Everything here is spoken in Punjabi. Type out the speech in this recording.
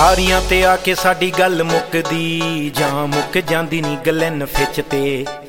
यारियां ते आके साडी गल मुकदी जां मुक जांदी नी गलैन फिच ते।